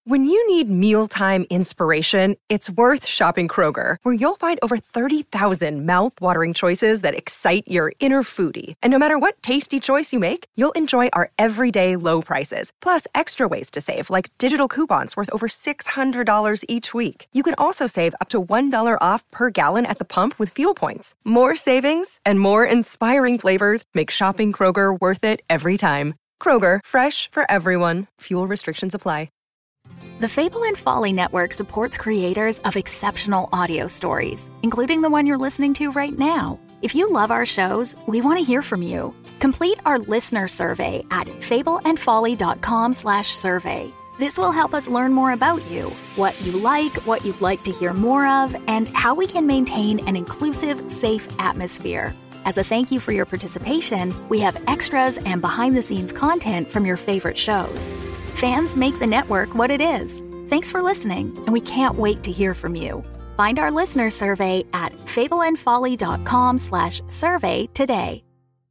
When you need mealtime inspiration, it's worth shopping Kroger, where you'll find over 30,000 mouth-watering choices that excite your inner foodie. And no matter what tasty choice you make, you'll enjoy our everyday low prices, plus extra ways to save, like digital coupons worth over $600 each week. You can also save up to $1 off per gallon at the pump with fuel points. More savings and more inspiring flavors make shopping Kroger worth it every time. Kroger, fresh for everyone. Fuel restrictions apply. The Fable and Folly Network supports creators of exceptional audio stories, including the one you're listening to right now. If you love our shows, we want to hear from you. Complete our listener survey at fableandfolly.com/survey. This will help us learn more about you, what you like, what you'd like to hear more of, and how we can maintain an inclusive, safe atmosphere. As a thank you for your participation, we have extras and behind-the-scenes content from your favorite shows. Fans make the network what it is. Thanks for listening, and we can't wait to hear from you. Find our listener survey at fableandfolly.com/survey today.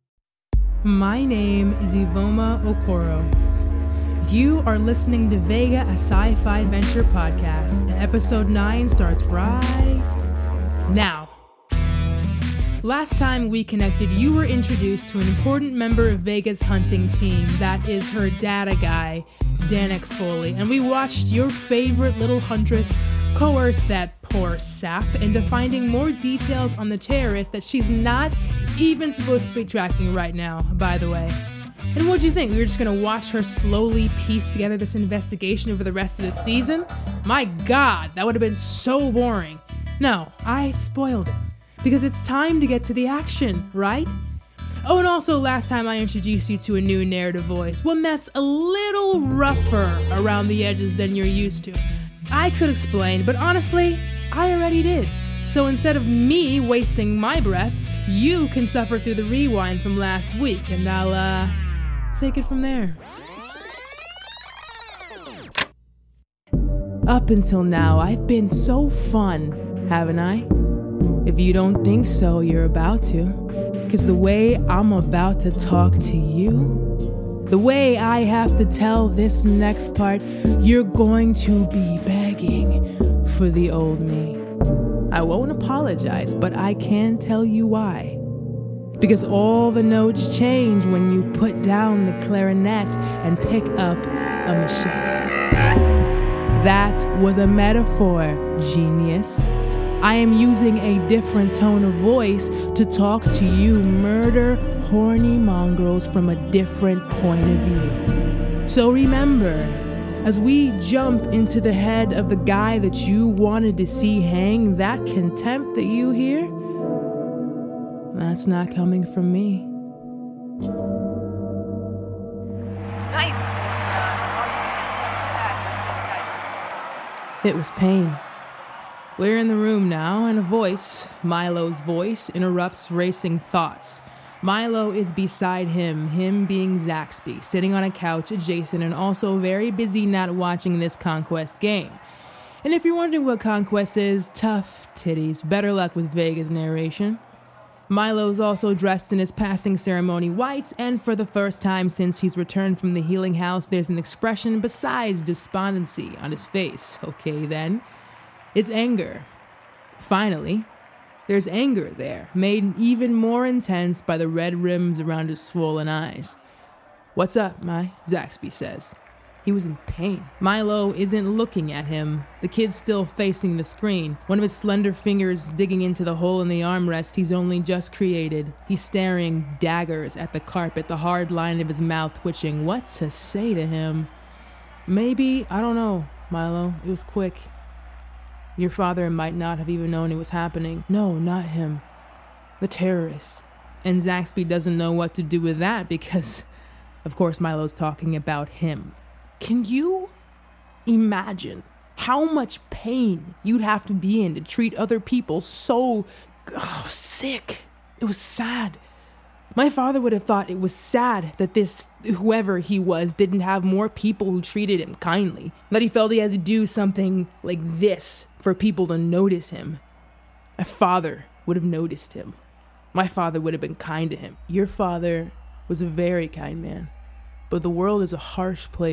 My name is Ivoma Okoro. You are listening to Vega, a sci-fi adventure podcast, and episode 9 starts right now. Last time we connected, you were introduced to an important member of Vega's hunting team. That is her data guy, Dan X. Foley. And we watched your favorite little huntress coerce that poor sap into finding more details on the terrorist that she's not even supposed to be tracking right now, by the way. And what'd you think? We were just gonna watch her slowly piece together this investigation over the rest of the season? My God, that would have been so boring. No, I spoiled it. Because it's time to get to the action, right? Oh, and also last time I introduced you to a new narrative voice, one that's a little rougher around the edges than you're used to. I could explain, but honestly, I already did. So instead of me wasting my breath, you can suffer through the rewind from last week, and I'll, take it from there. Up until now, I've been so fun, haven't I? If you don't think so, you're about to. Because the way I'm about to talk to you, the way I have to tell this next part, you're going to be begging for the old me. I won't apologize, but I can tell you why. Because all the notes change when you put down the clarinet and pick up a machete. That was a metaphor, genius. I am using a different tone of voice to talk to you murder horny mongrels from a different point of view. So remember, as we jump into the head of the guy that you wanted to see hang, that contempt that you hear, that's not coming from me. It was pain. We're in the room now, and a voice, Milo's voice, interrupts racing thoughts. Milo is beside him being Zaxby, sitting on a couch adjacent and also very busy not watching this Conquest game. And if you're wondering what Conquest is, tough titties, better luck with Vega's narration. Milo's also dressed in his passing ceremony white, and for the first time since he's returned from the healing house, there's an expression besides despondency on his face. Okay then. It's anger. Finally, there's anger there, made even more intense by the red rims around his swollen eyes. "What's up, Zaxby says. He was in pain. Milo isn't looking at him. The kid's still facing the screen, one of his slender fingers digging into the hole in the armrest he's only just created. He's staring daggers at the carpet, the hard line of his mouth twitching. What to say to him? Maybe, I don't know, Milo. It was quick. Your father might not have even known it was happening. No, not him. The terrorist." And Zaxby doesn't know what to do with that because, of course, Milo's talking about him. Can you imagine how much pain you'd have to be in to treat other people so sick? It was sad. My father would have thought it was sad that this, whoever he was, didn't have more people who treated him kindly. That he felt he had to do something like this for people to notice him. My father would have noticed him. My father would have been kind to him. Your father was a very kind man. But the world is a harsh place.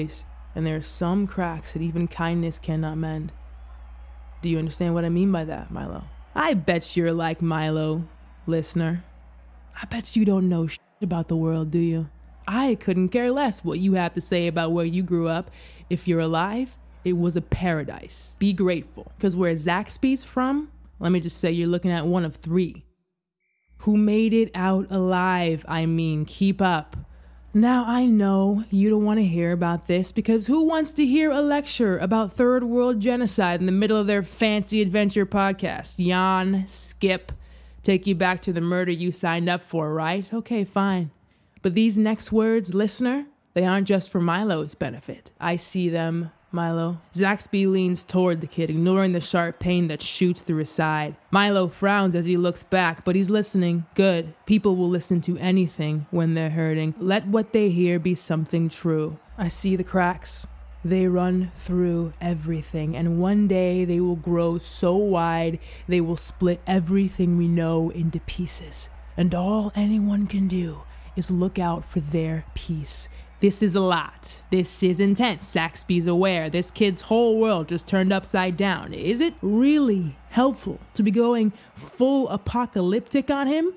and there are some cracks that even kindness cannot mend. Do you understand what I mean by that, Milo? I bet you're like Milo, listener. I bet you don't know shit about the world, do you? I couldn't care less what you have to say about where you grew up. If you're alive, it was a paradise. Be grateful. Because where Zaxby's from, let me just say you're looking at one of three. Who made it out alive, I mean, keep up. Now, I know you don't want to hear about this because who wants to hear a lecture about third world genocide in the middle of their fancy adventure podcast? Yawn, skip, take you back to the murder you signed up for, right? Okay, fine. But these next words, listener, they aren't just for Milo's benefit. I see them, Milo. Zaxby leans toward the kid, ignoring the sharp pain that shoots through his side. Milo frowns as he looks back, but he's listening. Good. People will listen to anything when they're hurting. Let what they hear be something true. I see the cracks. They run through everything, and one day they will grow so wide they will split everything we know into pieces. And all anyone can do is look out for their piece. This is a lot. This is intense. Zaxby's aware. This kid's whole world just turned upside down. Is it really helpful to be going full apocalyptic on him?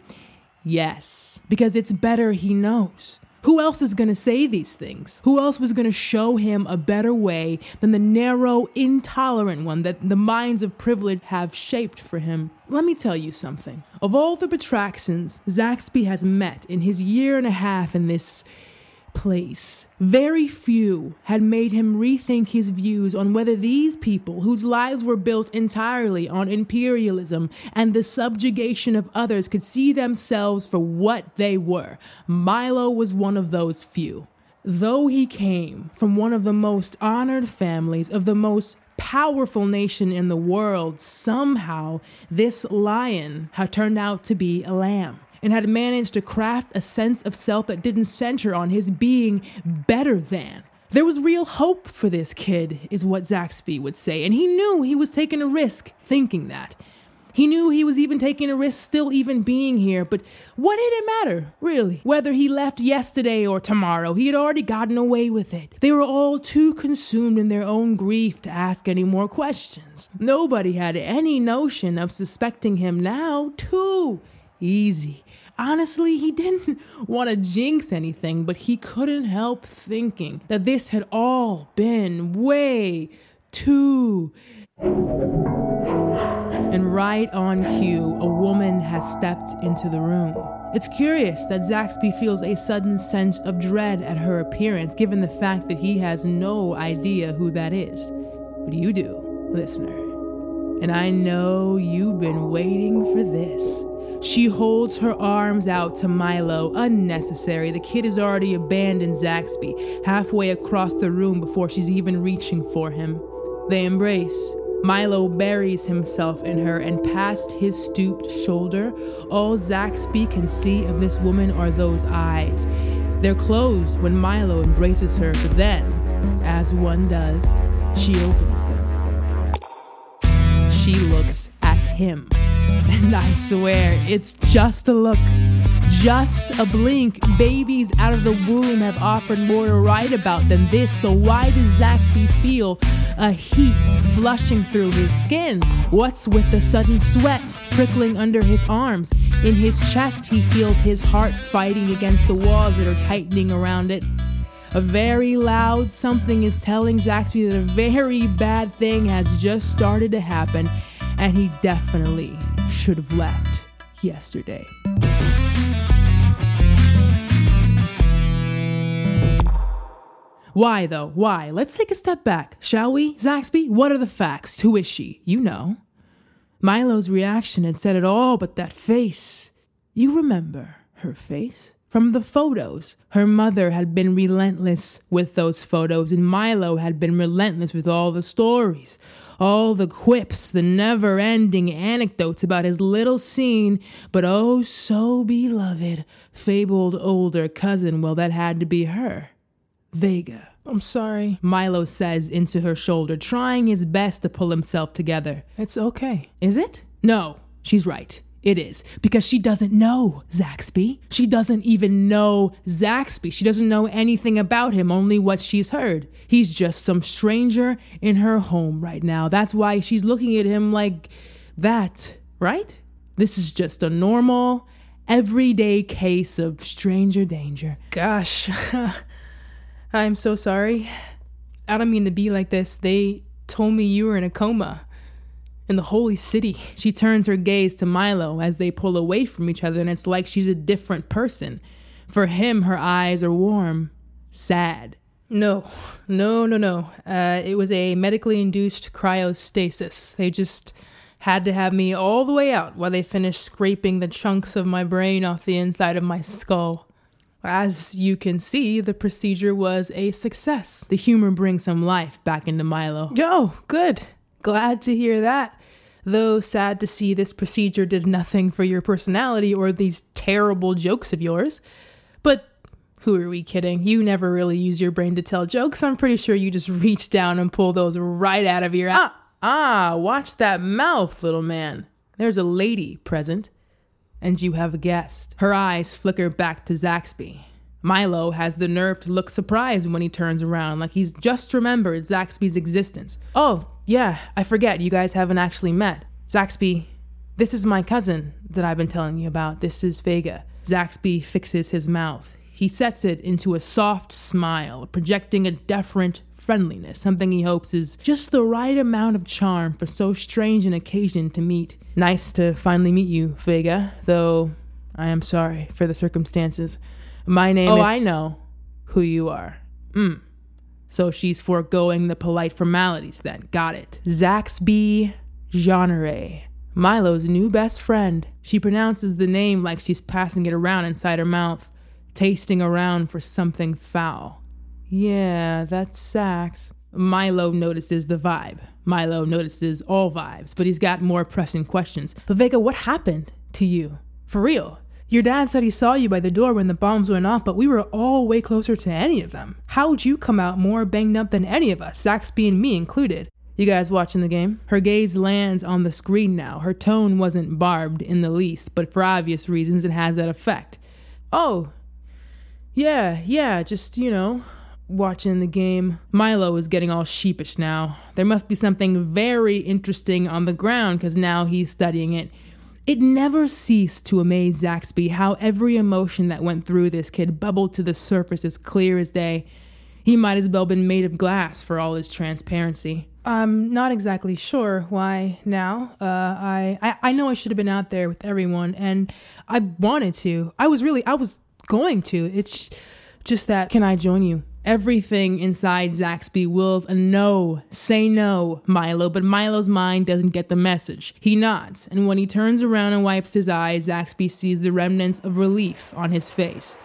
Yes, because it's better he knows. Who else is going to say these things? Who else was going to show him a better way than the narrow, intolerant one that the minds of privilege have shaped for him? Let me tell you something. Of all the Betraxians Zaxby has met in his year and a half in this place, very few had made him rethink his views on whether these people, whose lives were built entirely on imperialism and the subjugation of others, could see themselves for what they were. Milo was one of those few. Though he came from one of the most honored families of the most powerful nation in the world, somehow this lion had turned out to be a lamb, and had managed to craft a sense of self that didn't center on his being better than. There was real hope for this kid, is what Zaxby would say, and he knew he was taking a risk thinking that. He knew he was even taking a risk still even being here, but what did it matter, really? Whether he left yesterday or tomorrow, he had already gotten away with it. They were all too consumed in their own grief to ask any more questions. Nobody had any notion of suspecting him now. Too easy. Honestly, he didn't want to jinx anything, but he couldn't help thinking that this had all been way too... And right on cue, a woman has stepped into the room. It's curious that Zaxby feels a sudden sense of dread at her appearance, given the fact that he has no idea who that is. But you do, listener. And I know you've been waiting for this. She holds her arms out to Milo. Unnecessary. The kid has already abandoned Zaxby halfway across the room before she's even reaching for him. They embrace. Milo buries himself in her, and past his stooped shoulder, all Zaxby can see of this woman are those eyes. They're closed when Milo embraces her, but then, as one does, she opens them. She looks at him. And I swear, it's just a look, just a blink. Babies out of the womb have offered more to write about than this, so why does Zaxby feel a heat flushing through his skin? What's with the sudden sweat prickling under his arms? In his chest, he feels his heart fighting against the walls that are tightening around it. A very loud something is telling Zaxby that a very bad thing has just started to happen, and he definitely should have left yesterday. Why, though? Why? Let's take a step back, shall we? Zaxby, what are the facts? Who is she? You know. Milo's reaction had said it all, but that face. You remember her face? From the photos. Her mother had been relentless with those photos, and Milo had been relentless with all the stories. All the quips, the never-ending anecdotes about his little seen, but oh so beloved, fabled older cousin. Well, that had to be her. Vega. I'm sorry, Milo says into her shoulder, trying his best to pull himself together. It's okay. Is it? No, she's right. it is, because she doesn't know Zaxby. She doesn't even know Zaxby. She doesn't know anything about him, only what she's heard. He's just some stranger in her home right now. That's why she's looking at him like that, right? This is just a normal, everyday case of stranger danger. Gosh, I'm so sorry. I don't mean to be like this. They told me you were in a coma. In the holy city. She turns her gaze to Milo as they pull away from each other, and it's like she's a different person. For him, her eyes are warm, sad. No. It was a medically induced cryostasis. They just had to have me all the way out while they finished scraping the chunks of my brain off the inside of my skull. As you can see, the procedure was a success. The humor brings some life back into Milo. Oh, good. Glad to hear that, though sad to see this procedure did nothing for your personality or these terrible jokes of yours. But who are we kidding? You never really use your brain to tell jokes. I'm pretty sure you just reach down and pull those right out of your... watch that mouth, little man. There's a lady present, and you have a guest. Her eyes flicker back to Zaxby. Milo has the nerve to look surprised when he turns around, like he's just remembered Zaxby's existence. Oh, yeah, I forget, you guys haven't actually met. Zaxby, this is my cousin that I've been telling you about. This is Vega. Zaxby fixes his mouth. He sets it into a soft smile, projecting a deferent friendliness, something he hopes is just the right amount of charm for so strange an occasion to meet. Nice to finally meet you, Vega, though I am sorry for the circumstances. My name is... I know who you are. So she's foregoing the polite formalities then. Got it. Zaxby Jeanneret, Milo's new best friend. She pronounces the name like she's passing it around inside her mouth, tasting around for something foul. Yeah, that's Sax. Milo notices the vibe. Milo notices all vibes, but he's got more pressing questions. But Vega, what happened to you? For real? Your dad said he saw you by the door when the bombs went off, but we were all way closer to any of them. How'd you come out more banged up than any of us, Zaxby and me included? You guys watching the game? Her gaze lands on the screen now. Her tone wasn't barbed in the least, but for obvious reasons it has that effect. Oh, yeah, just, watching the game. Milo is getting all sheepish now. There must be something very interesting on the ground because now he's studying it. It never ceased to amaze Zaxby how every emotion that went through this kid bubbled to the surface as clear as day. He might as well have been made of glass for all his transparency. I'm not exactly sure why now. I know I should have been out there with everyone, and I wanted to. I was going to. It's just that, can I join you? Everything inside Zaxby wills a no. Say no, Milo, but Milo's mind doesn't get the message. He nods, and when he turns around and wipes his eyes, Zaxby sees the remnants of relief on his face.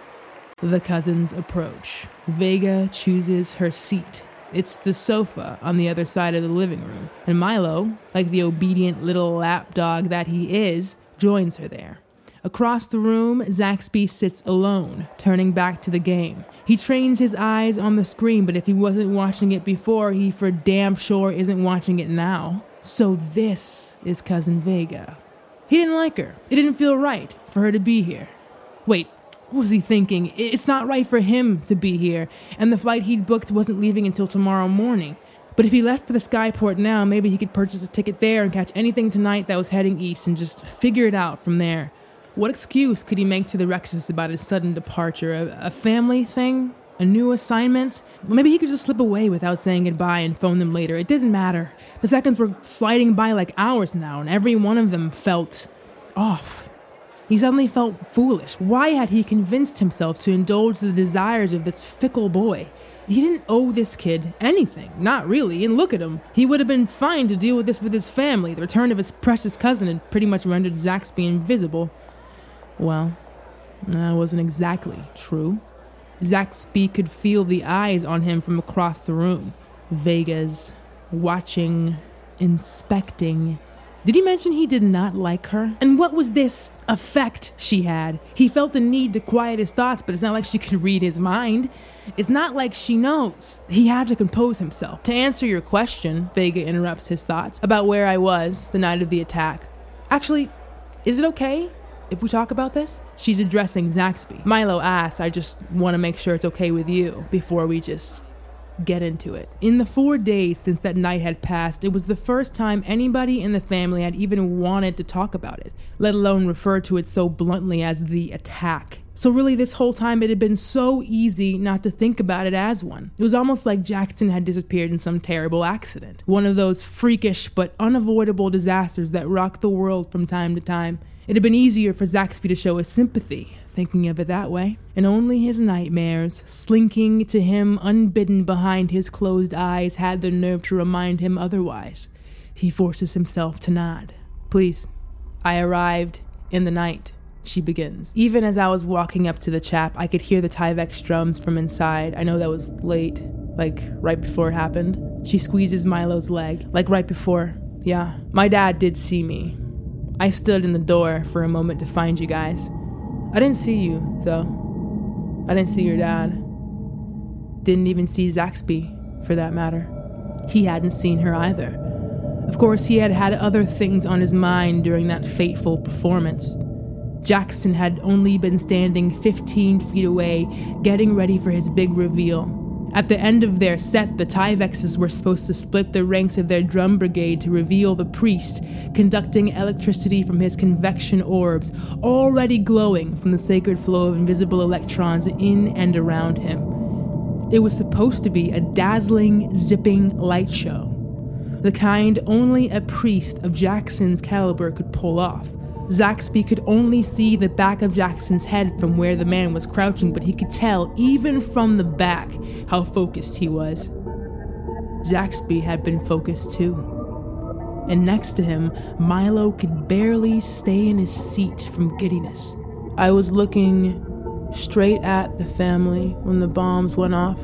The cousins approach. Vega chooses her seat. It's the sofa on the other side of the living room, and Milo, like the obedient little lapdog that he is, joins her there. Across the room, Zaxby sits alone, turning back to the game. He trains his eyes on the screen, but if he wasn't watching it before, he for damn sure isn't watching it now. So this is Cousin Vega. He didn't like her. It didn't feel right for her to be here. Wait, what was he thinking? It's not right for him to be here, and the flight he'd booked wasn't leaving until tomorrow morning. But if he left for the Skyport now, maybe he could purchase a ticket there and catch anything tonight that was heading east and just figure it out from there. What excuse could he make to the Rexes about his sudden departure? A family thing? A new assignment? Well, maybe he could just slip away without saying goodbye and phone them later. It didn't matter. The seconds were sliding by like hours now, and every one of them felt off. He suddenly felt foolish. Why had he convinced himself to indulge the desires of this fickle boy? He didn't owe this kid anything. Not really. And look at him. He would have been fine to deal with this with his family. The return of his precious cousin had pretty much rendered Zaxby invisible. Well, that wasn't exactly true. Zaxby could feel the eyes on him from across the room. Vega's, watching, inspecting. Did he mention he did not like her? And what was this effect she had? He felt the need to quiet his thoughts, but it's not like she could read his mind. It's not like she knows. He had to compose himself. To answer your question, Vega interrupts his thoughts, about where I was the night of the attack. Actually, Is it okay if we talk about this? She's addressing Zaxby. Milo asks, I just want to make sure it's okay with you before we just get into it. In the 4 days since that night had passed, it was the first time anybody in the family had even wanted to talk about it, let alone refer to it so bluntly as the attack. So really this whole time it had been so easy not to think about it as one. It was almost like Jackson had disappeared in some terrible accident. One of those freakish but unavoidable disasters that rock the world from time to time. It had been easier for Zaxby to show his sympathy, thinking of it that way. And only his nightmares, slinking to him unbidden behind his closed eyes, had the nerve to remind him otherwise. He forces himself to nod. Please. I arrived in the night, she begins. Even as I was walking up to the chap, I could hear the Tyvek drums from inside. I know that was late, like right before it happened. She squeezes Milo's leg, like right before. Yeah, my dad did see me. I stood in the door for a moment to find you guys. I didn't see you, though. I didn't see your dad. Didn't even see Zaxby, for that matter. He hadn't seen her either. Of course, he had had other things on his mind during that fateful performance. Jackson had only been standing 15 feet away, getting ready for his big reveal. At the end of their set, the Tyvexes were supposed to split the ranks of their drum brigade to reveal the priest, conducting electricity from his convection orbs, already glowing from the sacred flow of invisible electrons in and around him. It was supposed to be a dazzling, zipping light show, the kind only a priest of Jackson's caliber could pull off. Zaxby could only see the back of Jackson's head from where the man was crouching, but he could tell, even from the back, how focused he was. Zaxby had been focused too. And next to him, Milo could barely stay in his seat from giddiness. I was looking straight at the family when the bombs went off.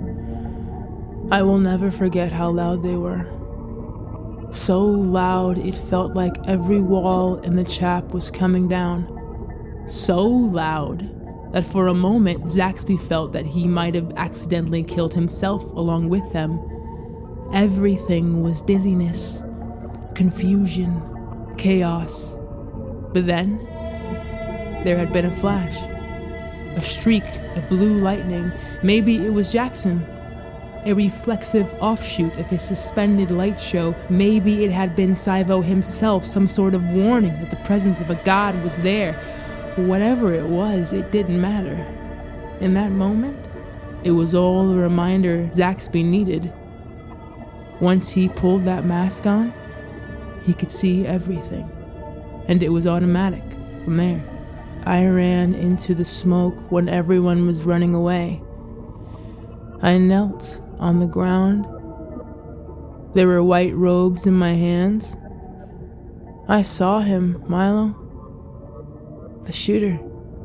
I will never forget how loud they were. So loud it felt like every wall in the chap was coming down. So loud that for a moment Zaxby felt that he might have accidentally killed himself along with them. Everything was dizziness, confusion, chaos. But then, there had been a flash. A streak of blue lightning. Maybe it was Jackson. A reflexive offshoot of his suspended light show. Maybe it had been Saivo himself, some sort of warning that the presence of a god was there. Whatever it was, it didn't matter. In that moment, it was all the reminder Zaxby needed. Once he pulled that mask on, he could see everything. And it was automatic from there. I ran into the smoke when everyone was running away. I knelt on the ground. There were white robes in my hands. I saw him, Milo. The shooter.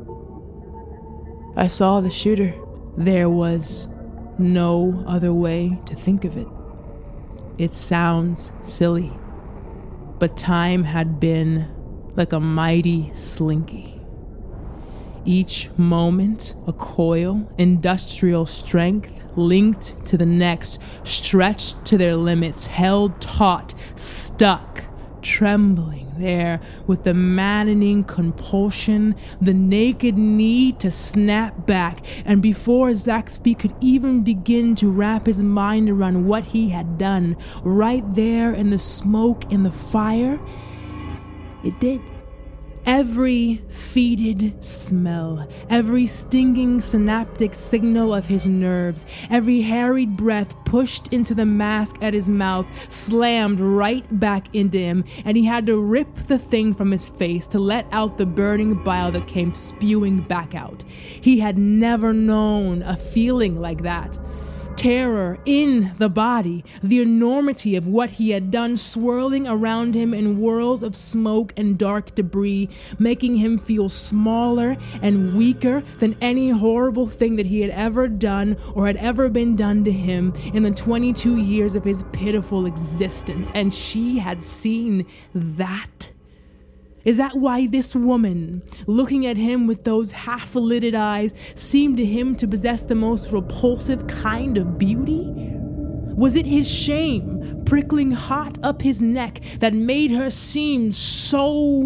I saw the shooter. There was no other way to think of it. It sounds silly, but time had been like a mighty slinky. Each moment, a coil, industrial strength, linked to the next, stretched to their limits, held taut, stuck, trembling there with the maddening compulsion, the naked need to snap back. And before Zaxby could even begin to wrap his mind around what he had done, right there in the smoke and the fire, it did. Every fetid smell, every stinging synaptic signal of his nerves, every harried breath pushed into the mask at his mouth, slammed right back into him, and he had to rip the thing from his face to let out the burning bile that came spewing back out. He had never known a feeling like that. Terror in the body, the enormity of what he had done swirling around him in whirls of smoke and dark debris, making him feel smaller and weaker than any horrible thing that he had ever done or had ever been done to him in the 22 years of his pitiful existence. And she had seen that. Is that why this woman, looking at him with those half-lidded eyes, seemed to him to possess the most repulsive kind of beauty? Was it his shame, prickling hot up his neck, that made her seem so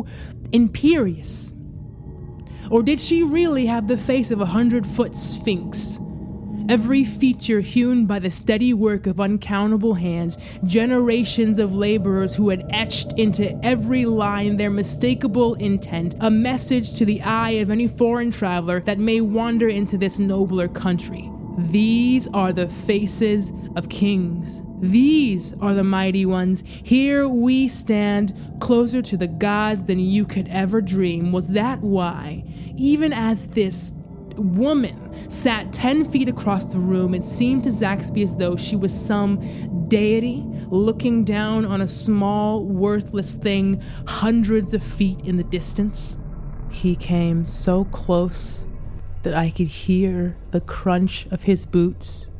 imperious? Or did she really have the face of a 100-foot sphinx? Every feature hewn by the steady work of uncountable hands, generations of laborers who had etched into every line their mistakable intent, a message to the eye of any foreign traveler that may wander into this nobler country. These are the faces of kings. These are the mighty ones. Here we stand, closer to the gods than you could ever dream. Was that why, even as this woman sat 10 feet across the room, it seemed to Zaxby as though she was some deity looking down on a small, worthless thing hundreds of feet in the distance? He came so close that I could hear the crunch of his boots.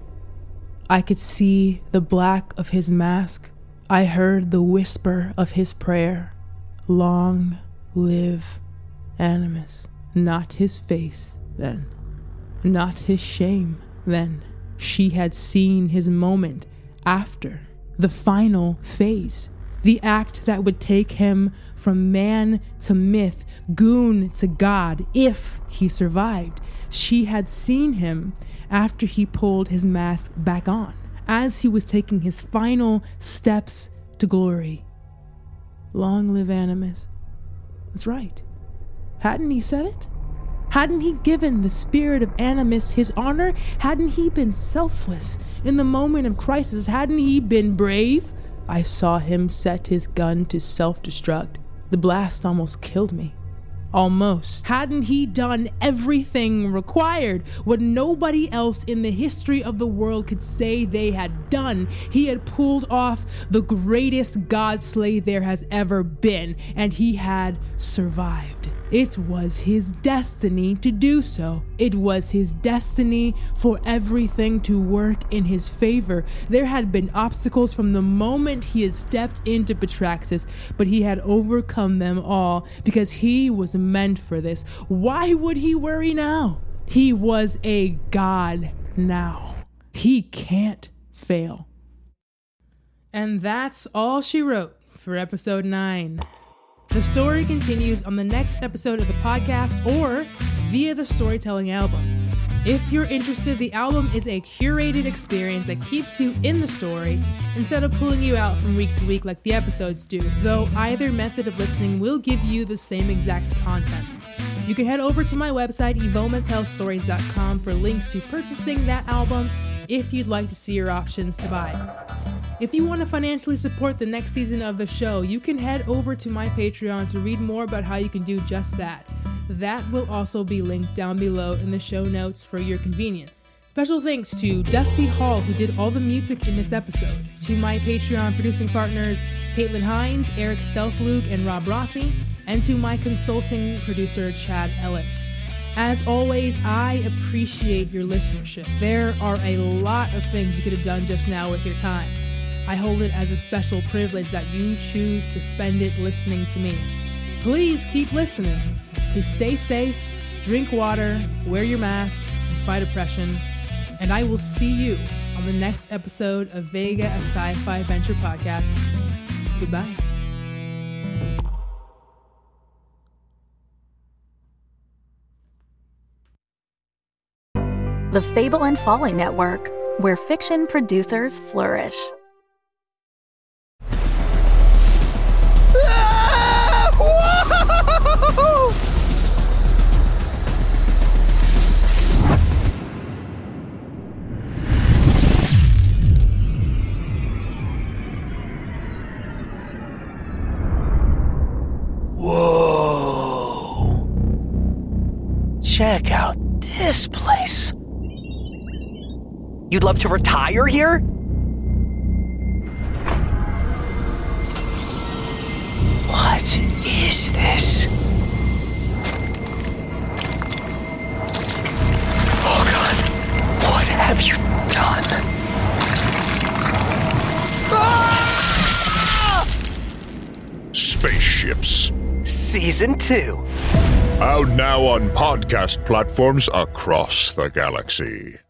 I could see the black of his mask. I heard the whisper of his prayer. Long live Animus. Not his face then. Not his shame then. She had seen his moment after. The final phase. The act that would take him from man to myth, goon to god, if he survived. She had seen him after he pulled his mask back on, as he was taking his final steps to glory. Long live Animus. That's right. Hadn't he said it? Hadn't he given the spirit of Animus his honor? Hadn't he been selfless in the moment of crisis? Hadn't he been brave? I saw him set his gun to self-destruct. The blast almost killed me. Almost. Hadn't he done everything required? What nobody else in the history of the world could say they had done. He had pulled off the greatest godslay there has ever been, and he had survived. It was his destiny to do so. It was his destiny for everything to work in his favor. There had been obstacles from the moment he had stepped into Betraxis, but he had overcome them all because he was meant for this. Why would he worry now? He was a god now. He can't fail. And that's all she wrote for episode 9. The story continues on the next episode of the podcast or via the storytelling album. If you're interested, the album is a curated experience that keeps you in the story instead of pulling you out from week to week like the episodes do, though either method of listening will give you the same exact content. You can head over to my website, evomatellstories.com, for links to purchasing that album if you'd like to see your options to buy. If you want to financially support the next season of the show, you can head over to my Patreon to read more about how you can do just that. That will also be linked down below in the show notes for your convenience. Special thanks to Dusty Hall, who did all the music in this episode, to my Patreon producing partners, Caitlin Hines, Eric Stelflug, and Rob Rossi, and to my consulting producer, Chad Ellis. As always, I appreciate your listenership. There are a lot of things you could have done just now with your time. I hold it as a special privilege that you choose to spend it listening to me. Please keep listening. Please stay safe, drink water, wear your mask, and fight oppression. And I will see you on the next episode of Vega, a sci-fi venture podcast. Goodbye. The Fable and Folly Network, where fiction producers flourish. Whoa. Check out this place. You'd love to retire here? What is this? Oh God, what have you done? Ah! Spaceships. Season 2. Out now on podcast platforms across the galaxy.